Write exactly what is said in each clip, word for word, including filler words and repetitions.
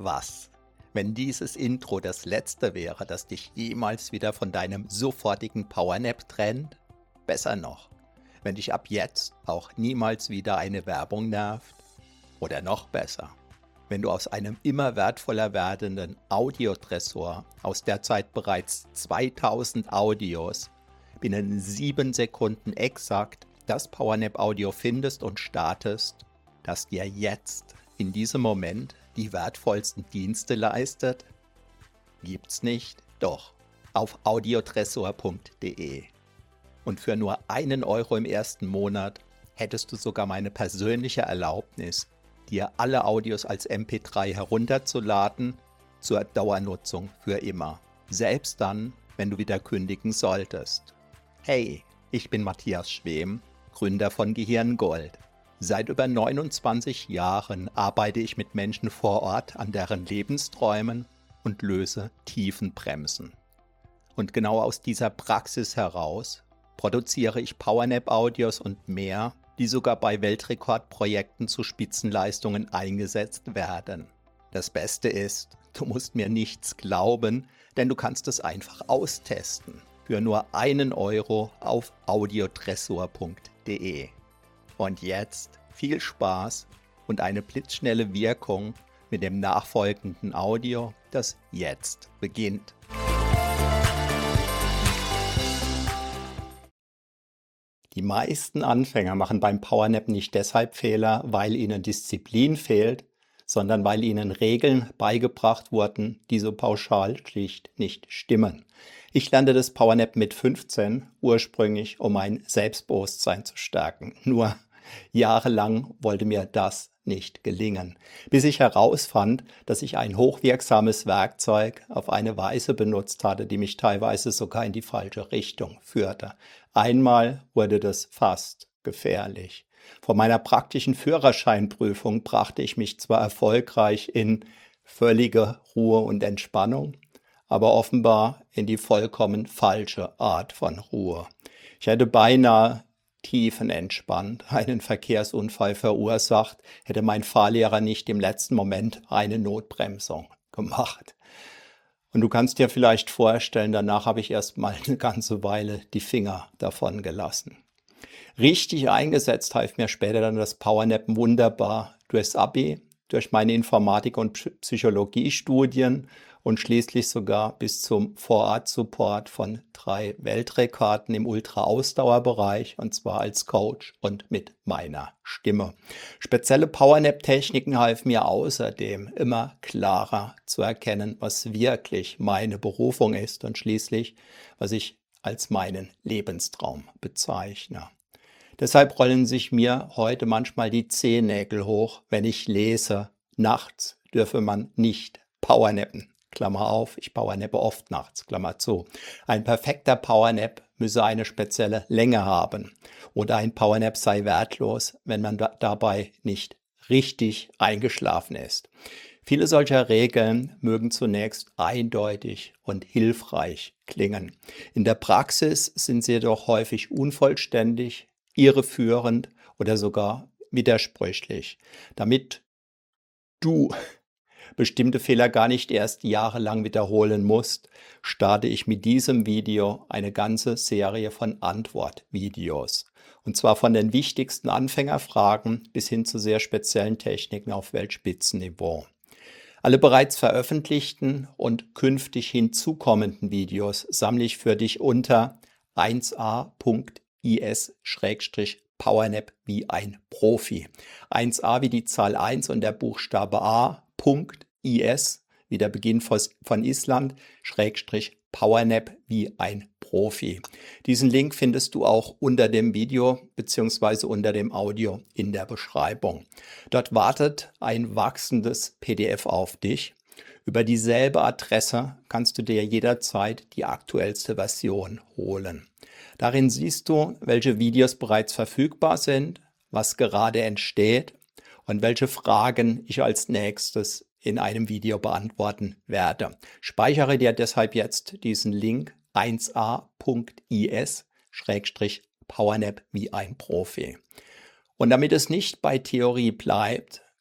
Was, wenn dieses Intro das letzte wäre, das dich jemals wieder von deinem sofortigen Powernap trennt? Besser noch, wenn dich ab jetzt auch niemals wieder eine Werbung nervt? Oder noch besser, wenn du aus einem immer wertvoller werdenden Audiotresor aus derzeit bereits zweitausend Audios binnen sieben Sekunden exakt das Powernap-Audio findest und startest, das dir jetzt in diesem Moment die wertvollsten Dienste leistet? Gibt's nicht? Doch, auf audiotresor punkt de. Und für nur einen Euro im ersten Monat hättest du sogar meine persönliche Erlaubnis, dir alle Audios als M P drei herunterzuladen, zur Dauernutzung für immer. Selbst dann, wenn du wieder kündigen solltest. Hey, ich bin Matthias Schwem, Gründer von Gehirngold. Seit über neunundzwanzig Jahren arbeite ich mit Menschen vor Ort an deren Lebensträumen und löse Tiefenbremsen. Und genau aus dieser Praxis heraus produziere ich Powernap-Audios und mehr, die sogar bei Weltrekordprojekten zu Spitzenleistungen eingesetzt werden. Das Beste ist, du musst mir nichts glauben, denn du kannst es einfach austesten. Für nur einen Euro auf audiotresor punkt de. Und jetzt viel Spaß und eine blitzschnelle Wirkung mit dem nachfolgenden Audio, das jetzt beginnt. Die meisten Anfänger machen beim Powernap nicht deshalb Fehler, weil ihnen Disziplin fehlt, sondern weil ihnen Regeln beigebracht wurden, die so pauschal schlicht nicht stimmen. Ich lernte das Powernap mit fünfzehn, ursprünglich um mein Selbstbewusstsein zu stärken. Nur jahrelang wollte mir das nicht gelingen, bis ich herausfand, dass ich ein hochwirksames Werkzeug auf eine Weise benutzt hatte, die mich teilweise sogar in die falsche Richtung führte. Einmal wurde das fast gefährlich. Vor meiner praktischen Führerscheinprüfung brachte ich mich zwar erfolgreich in völlige Ruhe und Entspannung, aber offenbar in die vollkommen falsche Art von Ruhe. Ich hätte beinahe tiefenentspannt einen Verkehrsunfall verursacht, hätte mein Fahrlehrer nicht im letzten Moment eine Notbremsung gemacht. Und du kannst dir vielleicht vorstellen, danach habe ich erst mal eine ganze Weile die Finger davon gelassen. Richtig eingesetzt half mir später dann das Powernap wunderbar durchs Abi, durch meine Informatik- und Psychologiestudien und schließlich sogar bis zum Vorort-Support von drei Weltrekorden im Ultra-Ausdauerbereich, und zwar als Coach und mit meiner Stimme. Spezielle Powernap-Techniken halfen mir außerdem, immer klarer zu erkennen, was wirklich meine Berufung ist und schließlich, was ich als meinen Lebenstraum bezeichne. Deshalb rollen sich mir heute manchmal die Zehennägel hoch, wenn ich lese, nachts dürfe man nicht powernappen. Klammer auf, ich powernappe oft nachts, Klammer zu. Ein perfekter Powernap müsse eine spezielle Länge haben. Oder ein Powernap sei wertlos, wenn man da dabei nicht richtig eingeschlafen ist. Viele solcher Regeln mögen zunächst eindeutig und hilfreich klingen. In der Praxis sind sie jedoch häufig unvollständig, irreführend oder sogar widersprüchlich. Damit du bestimmte Fehler gar nicht erst jahrelang wiederholen musst, starte ich mit diesem Video eine ganze Serie von Antwortvideos. Und zwar von den wichtigsten Anfängerfragen bis hin zu sehr speziellen Techniken auf Weltspitzenniveau. Alle bereits veröffentlichten und künftig hinzukommenden Videos sammle ich für dich unter eins a punkt is Powernap wie ein Profi. eins a wie die Zahl eins und der Buchstabe A, Punkt is wie der Beginn von Island, Schrägstrich Powernap wie ein Profi. Diesen Link findest du auch unter dem Video bzw. unter dem Audio in der Beschreibung. Dort wartet ein wachsendes P D F auf dich. Über dieselbe Adresse kannst du dir jederzeit die aktuellste Version holen. Darin siehst du, welche Videos bereits verfügbar sind, was gerade entsteht und welche Fragen ich als nächstes in einem Video beantworten werde. Speichere dir deshalb jetzt diesen Link eins a punkt is Powernap wie ein Profi. Und damit es nicht bei Theorie bleibt,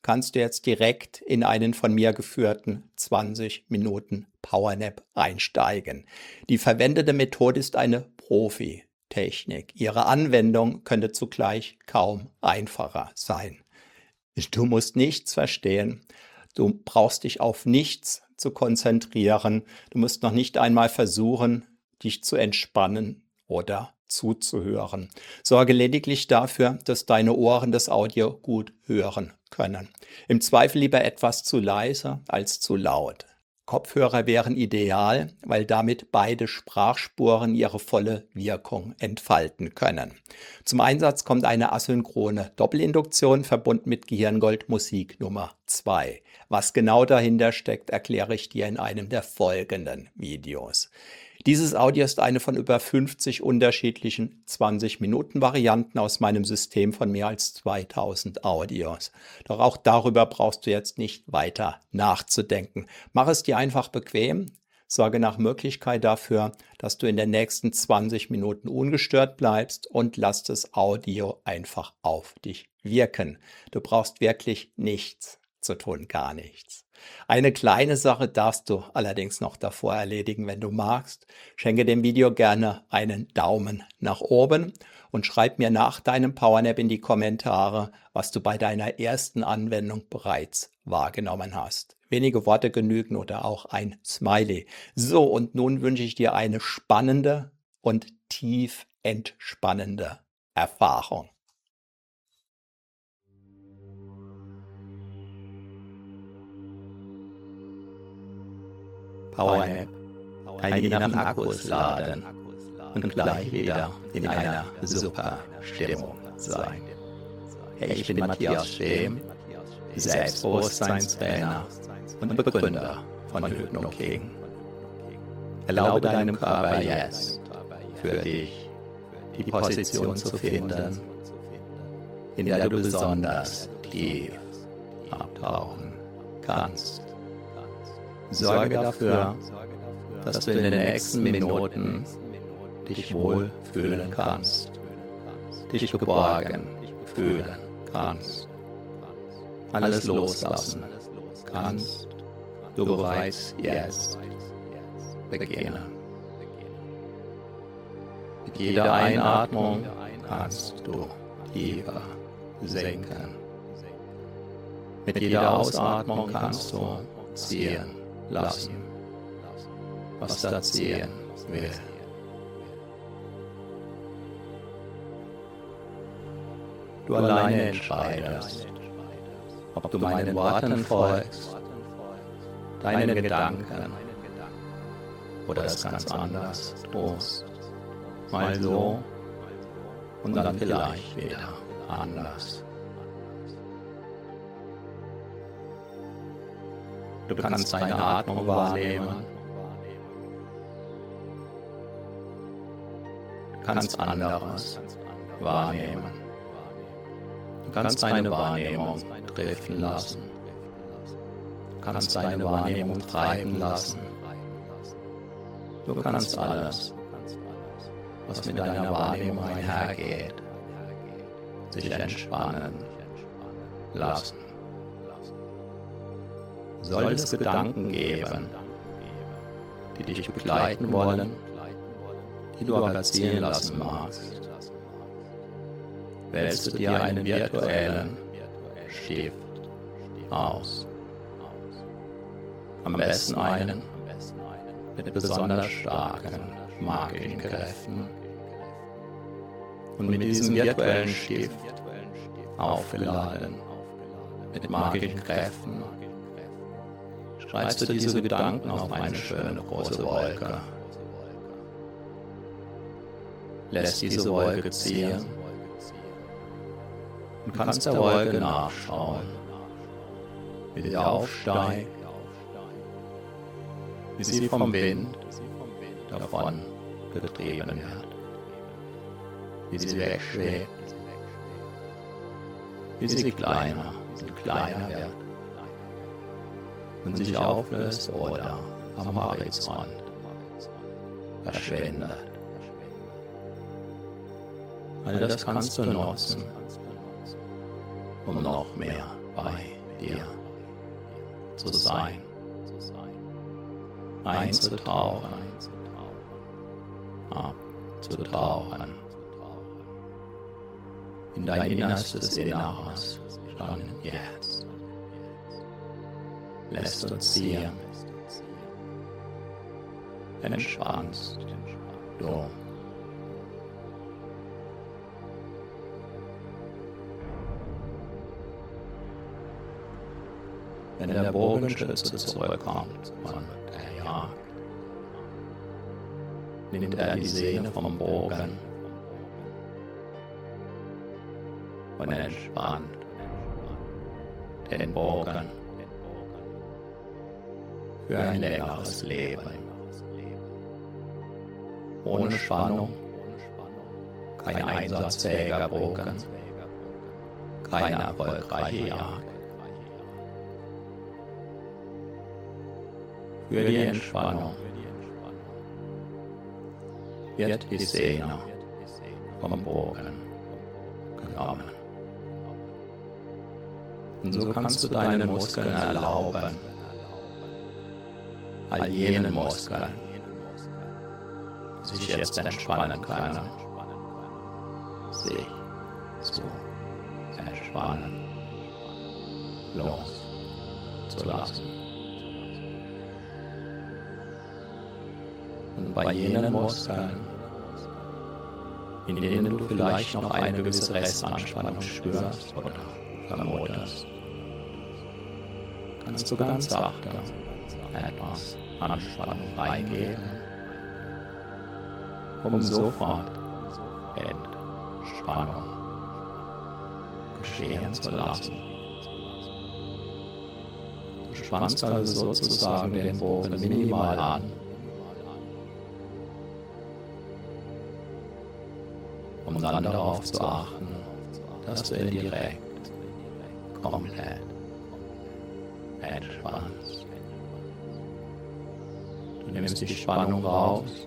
kannst du jetzt direkt in einen von mir geführten zwanzig Minuten Powernap einsteigen. Die verwendete Methode ist eine Profi-Technik. Ihre Anwendung könnte zugleich kaum einfacher sein. Du musst nichts verstehen. Du brauchst dich auf nichts zu konzentrieren. Du musst noch nicht einmal versuchen, dich zu entspannen oder zuzuhören. Sorge lediglich dafür, dass deine Ohren das Audio gut hören können. Im Zweifel lieber etwas zu leise als zu laut. Kopfhörer wären ideal, weil damit beide Sprachspuren ihre volle Wirkung entfalten können. Zum Einsatz kommt eine asynchrone Doppelinduktion verbunden mit Gehirngold Musik Nummer zwei. Was genau dahinter steckt, erkläre ich dir in einem der folgenden Videos. Dieses Audio ist eine von über fünfzig unterschiedlichen zwanzig Minuten Varianten aus meinem System von mehr als zweitausend Audios. Doch auch darüber brauchst du jetzt nicht weiter nachzudenken. Mach es dir einfach bequem, sorge nach Möglichkeit dafür, dass du in den nächsten zwanzig Minuten ungestört bleibst und lass das Audio einfach auf dich wirken. Du brauchst wirklich nichts zu tun, gar nichts. Eine kleine Sache darfst du allerdings noch davor erledigen, wenn du magst. Schenke dem Video gerne einen Daumen nach oben und schreib mir nach deinem Powernap in die Kommentare, was du bei deiner ersten Anwendung bereits wahrgenommen hast. Wenige Worte genügen oder auch ein Smiley. So, und nun wünsche ich dir eine spannende und tief entspannende Erfahrung. Powernap. Einige nach Akkus laden und gleich wieder in einer super Stimmung sein. Ich bin Matthias Stehm, Selbstbewusstseinstrainer und Begründer von Hypno-King. Erlaube deinem Körper jetzt für dich die Position zu finden, in der du besonders tief abtauchen kannst. Sorge dafür, dass du in den nächsten Minuten dich wohl fühlen kannst, dich geborgen fühlen kannst, alles loslassen kannst, du bereits jetzt beginnen. Mit jeder Einatmung kannst du tiefer sinken. Mit jeder Ausatmung kannst du ziehen lassen, was da ziehen will. Du alleine entscheidest, ob du meinen Worten folgst, deinen Gedanken oder es ganz anders tust. Mal so und dann vielleicht wieder anders. Du kannst deine Atmung wahrnehmen. Du kannst anderes wahrnehmen. Du kannst deine Wahrnehmung driften lassen. Du kannst deine Wahrnehmung treiben lassen. Du kannst alles, was mit deiner Wahrnehmung einhergeht, sich entspannen lassen. Soll es Gedanken geben, die dich begleiten wollen, die du aber ziehen lassen magst, wählst du dir einen virtuellen Stift aus. Am besten einen mit besonders starken magischen Kräften. Und mit diesem virtuellen Stift, aufgeladen mit magischen Kräften, schreibst du diese Gedanken auf eine schöne große Wolke. Lässt diese Wolke ziehen und kannst der Wolke nachschauen, wie sie aufsteigt, wie sie vom Wind davon getrieben wird, wie sie wegschwebt, wie sie kleiner und kleiner wird und sich auflöst oder am Horizont verschwindet. All das kannst du nutzen, um noch mehr bei dir zu sein, einzutauchen, abzutauchen, in dein innerstes Inneres, schon jetzt. Lässt uns ziehen, entspannst du. Wenn der Bogenschütze zurückkommt von der Jagd, nimmt er die Sehne vom Bogen und entspannt den Bogen für ein längeres Leben. Ohne Spannung, kein einsatzfähiger Bogen, keine erfolgreiche Jagd. Für die Entspannung wird die Sehne vom Bogen genommen. Und so kannst du deinen Muskeln erlauben, all jenen Muskeln, die sich jetzt entspannen können, sich zu entspannen, loszulassen. Und bei jenen Muskeln, in denen du vielleicht noch eine gewisse Restanspannung spürst oder vermutest, kannst du ganz sachte etwas Anspannung reingeben, um sofort Entspannung geschehen zu lassen. Du spannst also sozusagen den Bogen minimal an, um dann darauf zu achten, dass du ihn direkt komplett entspannst. Du nimmst die Spannung raus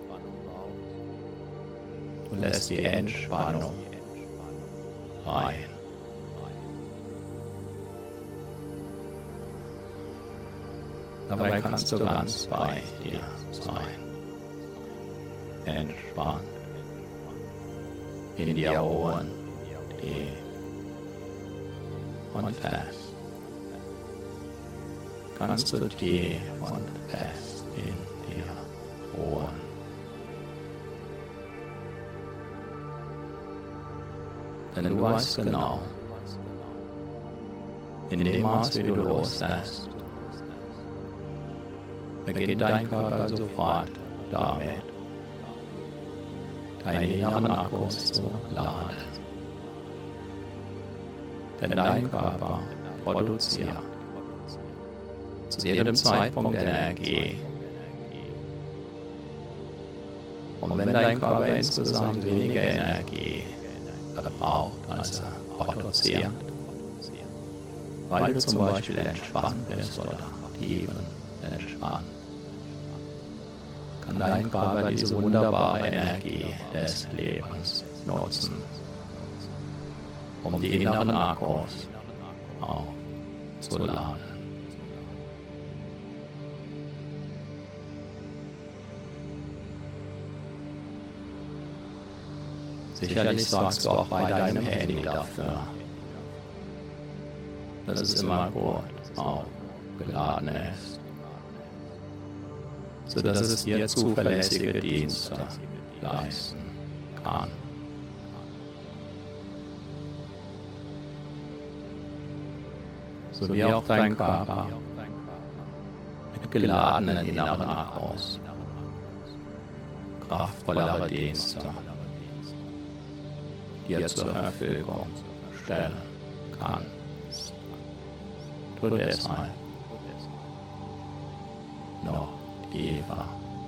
und lässt die Entspannung rein. Dabei kannst du ganz bei dir sein, entspannt, in dir ruhen, tief und fest. Kannst du tief und fest in dir ruhen. Denn du weißt genau, in dem Maß, wie du loslässt, beginnt dein Körper sofort damit, deine inneren Akkus zu laden. Denn dein Körper produziert zu jedem Zeitpunkt Energie. Und wenn dein Körper insgesamt weniger Energie verbraucht, als er produziert, weil du zum Beispiel entspannt bist oder tiefen entspannt, kann dein Körper diese wunderbare Energie des Lebens nutzen, um die inneren Akkus aufzuladen. Sicherlich sorgst du auch bei deinem Handy dafür, dass es immer gut aufgeladen ist, sodass es dir zuverlässige Dienste leisten kann. So wie auch dein Körper mit geladenen inneren Akkus kraftvollere Dienste dir zur Verfügung stellen kann. Tu deshalb noch tiefer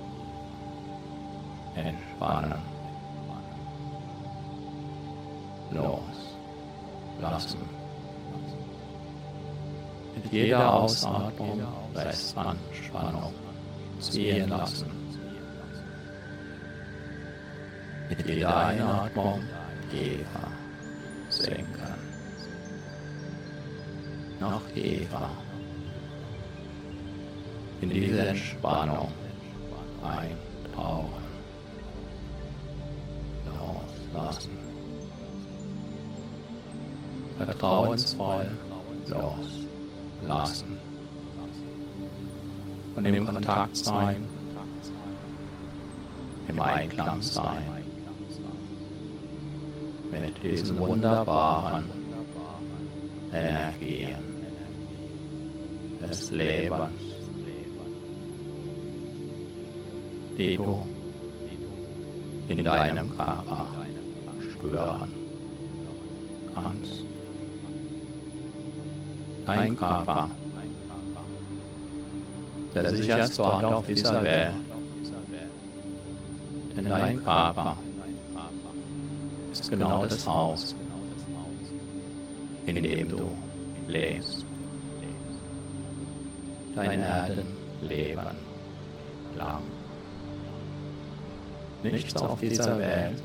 entspannen, loslassen. Mit jeder Ausatmung Restanspannung ziehen lassen. Mit jeder Einatmung tiefer sinken. noch tiefer in diese Entspannung eintauchen, loslassen, vertrauensvoll loslassen, und im Kontakt sein, im Einklang sein mit diesen wunderbaren Energien des Lebens, die du in deinem Körper spüren kannst. Dein Körper, der sicherste Ort auf dieser Welt, denn dein Körper ist genau das Haus, in dem du lebst. Dein Erdenleben lang. Nichts auf dieser Welt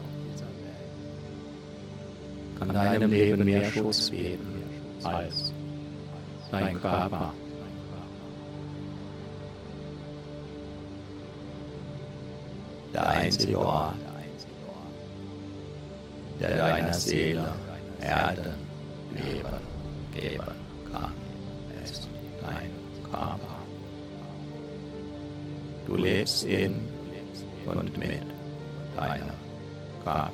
kann deinem Leben mehr Schutz geben als dein Körper. Der einzige Ort, der deiner Seele Erdenleben geben kann, ist dein Körper. Du lebst in und mit deinem Körper,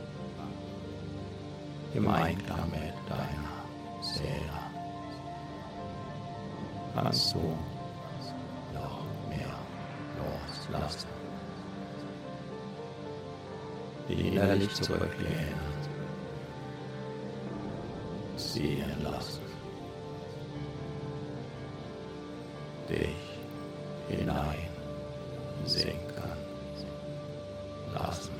im Einklang mit deiner Seele. Kannst du noch mehr loslassen, die innerlich zurücklehnen, ziehen lassen, dich hinein sinken lassen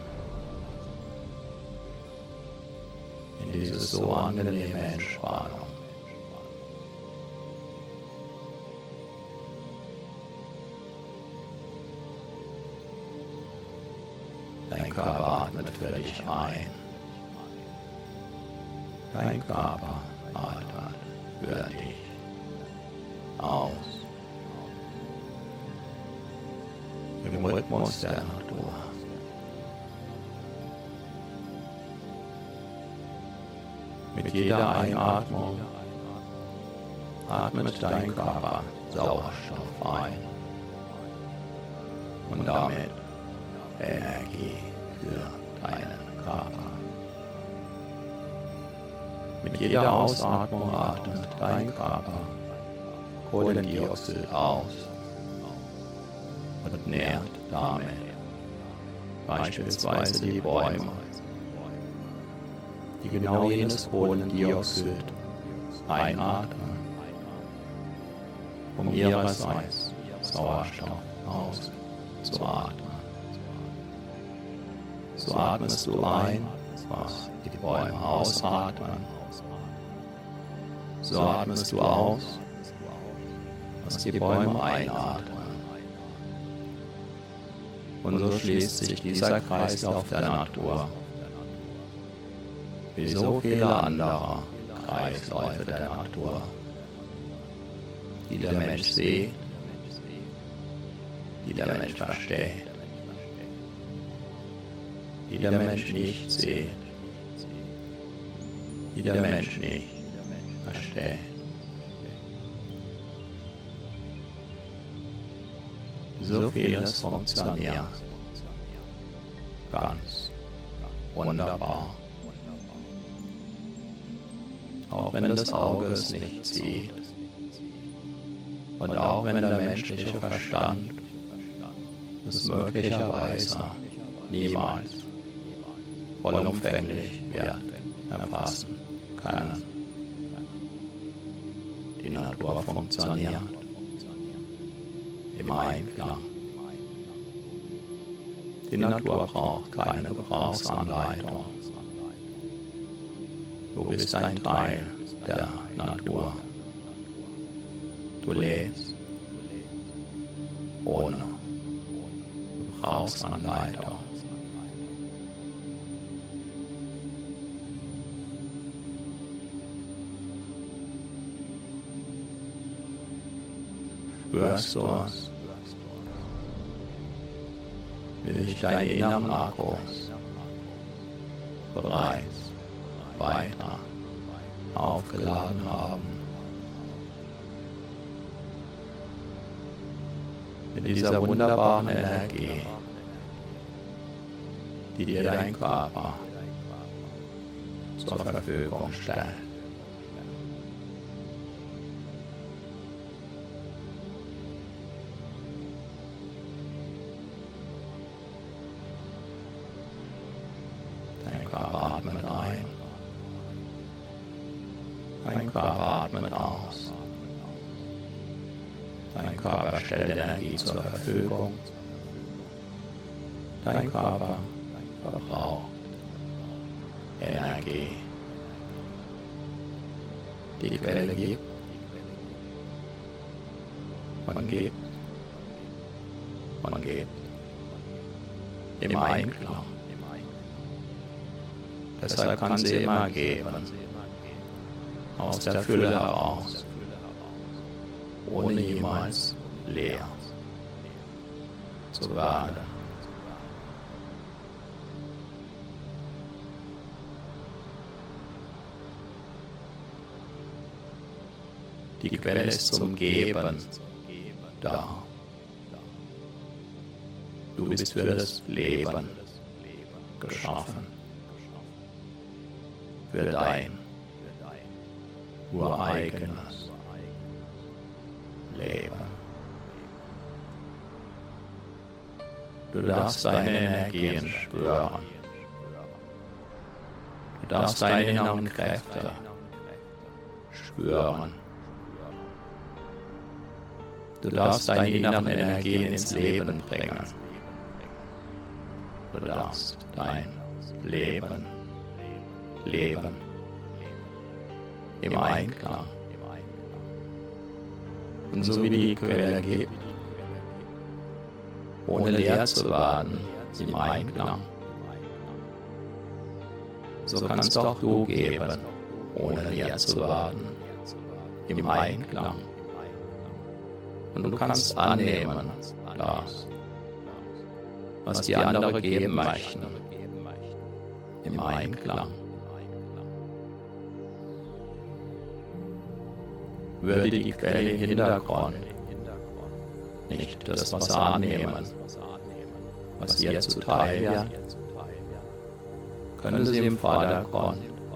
in diese so angenehme Entspannung. Dein Körper atmet für dich ein. Dein Körper atmet für dich aus. Im Rhythmus der Natur. Mit jeder Einatmung atmet dein Körper Sauerstoff ein und damit Energie für deinen Körper. Mit jeder Ausatmung atmet dein Körper Kohlendioxid aus und nährt damit beispielsweise die Bäume, die genau jenes Kohlendioxid einatmen, um ihrerseits Sauerstoff auszuatmen. So atmest du ein, was die Bäume ausatmen. So atmest du aus, was die Bäume einatmen. Und so schließt sich dieser Kreislauf der Natur, wie so viele andere Kreisläufe der Natur, die der Mensch sieht, die der Mensch versteht, die der Mensch nicht sieht, die der Mensch nicht versteht. So vieles funktioniert ganz wunderbar. Auch wenn das Auge es nicht sieht und auch wenn der menschliche Verstand es möglicherweise niemals vollumfänglich wird erfassen können. Die Natur funktioniert im Einklang. Die Natur braucht keine Gebrauchsanleitung. Du bist ein Teil der Natur. Du lebst ohne Gebrauchsanleitung. spürst du es, wie sich deine inneren Akkus bereits weiter aufgeladen haben. Mit dieser wunderbaren Energie, die dir dein Körper zur Verfügung stellt. Dein Körper atmet ein, dein Körper atmet aus. Dein Körper stellt Energie zur Verfügung. Dein Körper verbraucht Energie. Die Quelle gibt und gibt und gibt im Einklang. Deshalb kann sie immer geben, aus der Fülle heraus, ohne jemals leer zu werden. Die Quelle ist zum Geben da. Du bist für das Leben geschaffen. Für dein ureigenes Leben. Du darfst deine Energien spüren. Du darfst deine inneren Kräfte spüren. Du darfst deine inneren Energien ins Leben bringen. Du darfst dein Leben leben im Einklang. Und so wie die Quelle gibt, ohne leer zu werden, im Einklang, so kannst auch du geben, ohne leer zu werden, im Einklang. Und du kannst annehmen, das, was die anderen geben möchten, im Einklang. Würde die Quelle im Hintergrund nicht das Wasser annehmen, was dir zuteil wird, können sie im Vordergrund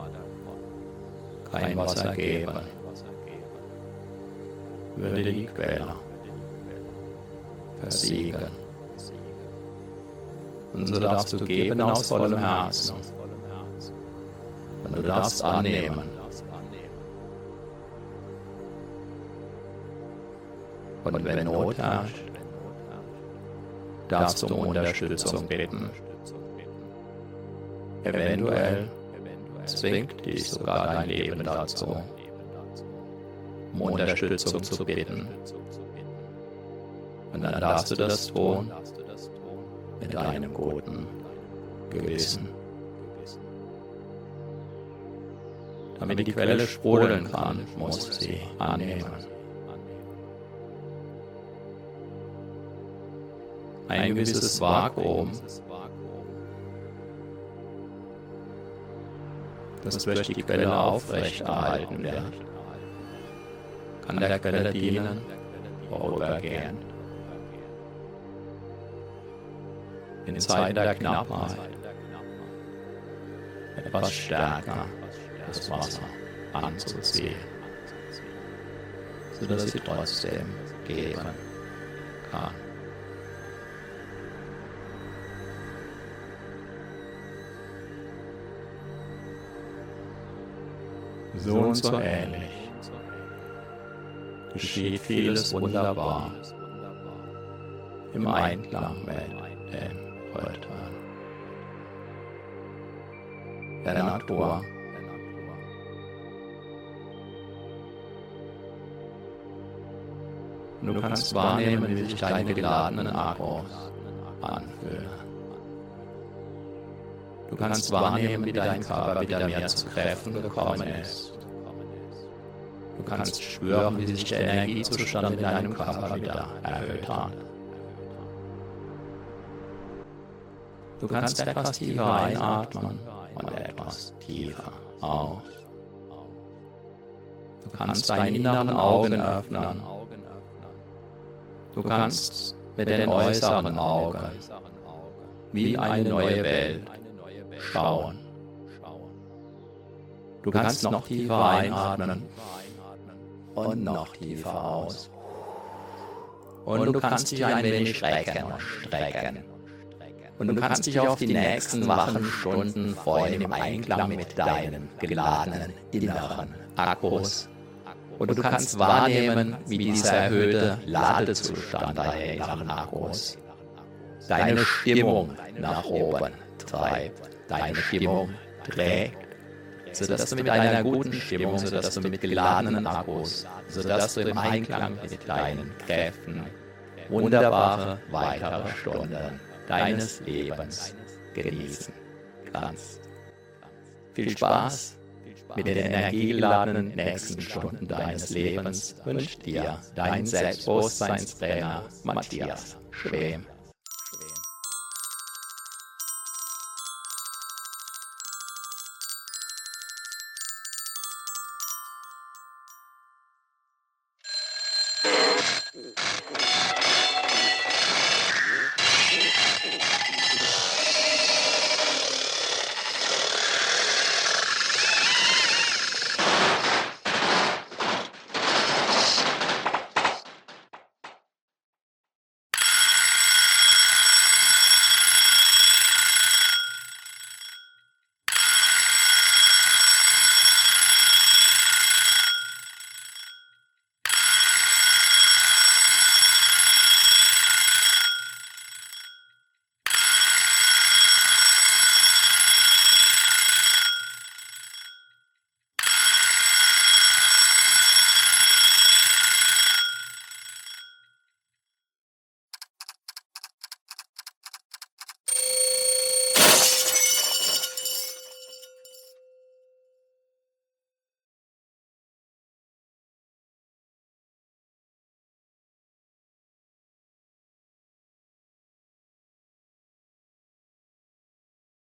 kein Wasser geben. Würde die Quelle versiegen. Und so darfst du geben aus vollem Herzen. Und du darfst annehmen. Und wenn Not herrscht, darfst du um Unterstützung bitten. Eventuell zwingt dich sogar dein Leben dazu, um Unterstützung zu bitten. Und dann darfst du das tun mit deinem guten Gewissen. Damit die Quelle sprudeln kann, musst du sie annehmen. Ein gewisses Vakuum, das durch die Quelle aufrechterhalten wird, kann der Quelle dienen, vorübergehend. In Zeiten der Knappheit etwas stärker das Wasser anzuziehen, sodass sie trotzdem geben kann. So und so ähnlich geschieht vieles wunderbar im Einklang mit den Rhythmen der Natur. Du kannst wahrnehmen, wie sich deine geladenen Akkus anfühlen. Du kannst wahrnehmen, wie dein Körper wieder mehr zu Kräften gekommen ist. Du kannst spüren, wie sich der Energiezustand in deinem Körper wieder erhöht hat. Du kannst etwas tiefer einatmen und etwas tiefer aus. Du kannst deine inneren Augen öffnen. Du kannst mit den äußeren Augen wie eine neue Welt schauen. Du kannst noch tiefer einatmen und noch tiefer aus. Und du kannst dich ein wenig strecken und strecken. Und du kannst dich auf die nächsten wachen Stunden freuen im Einklang mit deinen geladenen inneren Akkus. Und du kannst wahrnehmen, wie dieser erhöhte Ladezustand deiner inneren Akkus deine Stimmung nach oben treibt, deine Stimmung trägt, sodass du mit einer guten Stimmung, sodass du mit geladenen Akkus, sodass du im Einklang mit deinen Kräften wunderbare weitere Stunden deines Lebens genießen kannst. Viel Spaß mit den energiegeladenen nächsten Stunden deines Lebens wünscht dir dein Selbstbewusstseinstrainer Matthias Schwem.